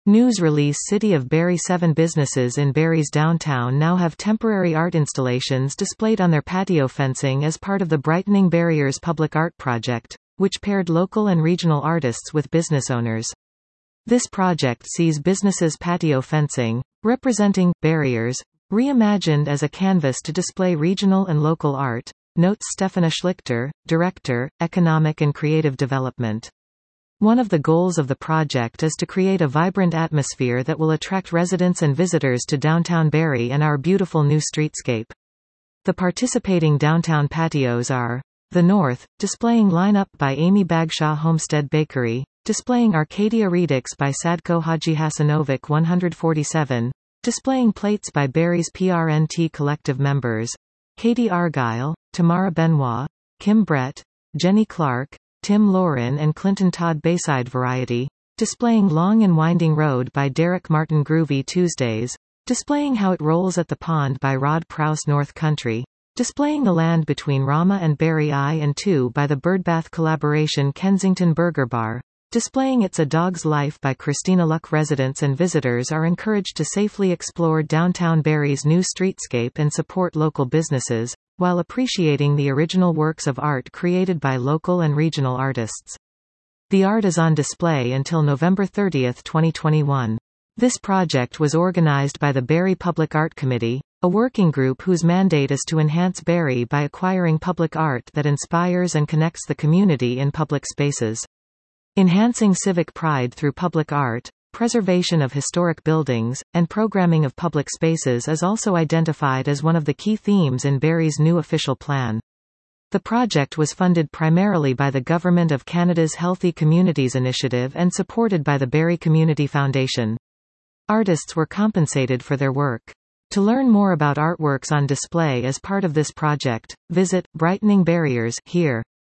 News release City of Barrie. 7 businesses in Barrie's downtown now have temporary art installations displayed on their patio fencing as part of the Brightening Barriers public art project, which paired local and regional artists with business owners. This project sees businesses' patio fencing, representing barriers, reimagined as a canvas to display regional and local art, notes Stefana Schlichter, Director, Economic and Creative Development. One of the goals of the project is to create a vibrant atmosphere that will attract residents and visitors to downtown Barrie and our beautiful new streetscape. The participating downtown patios are the North, displaying Line Up by Amy Bagshaw Homestead Bakery, displaying Arcadia Redux by Sadko Haji Hasanovic 147, displaying plates by Barrie's PRNT collective members, Katie Argyle, Tamara Benoit, Kim Brett, Jenny Clark, Tim Lauren and Clinton Todd Bayside Variety, displaying Long and Winding Road by Derek Martin Groovy Tuesdays, displaying How It Rolls at the Pond by Rod Prowse North Country, displaying The Land Between Rama and Barrie I and II by the Birdbath collaboration Kensington Burger Bar, displaying It's a Dog's Life by Christina Luck. Residents and visitors are encouraged to safely explore downtown Barrie's new streetscape and support local businesses, while appreciating the original works of art created by local and regional artists. The art is on display until November 30, 2021. This project was organized by the Barrie Public Art Committee, a working group whose mandate is to enhance Barrie by acquiring public art that inspires and connects the community in public spaces. Enhancing civic pride through public art, preservation of historic buildings, and programming of public spaces is also identified as one of the key themes in Barrie's new official plan. The project was funded primarily by the Government of Canada's Healthy Communities Initiative and supported by the Barrie Community Foundation. Artists were compensated for their work. To learn more about artworks on display as part of this project, visit Brightening Barriers here.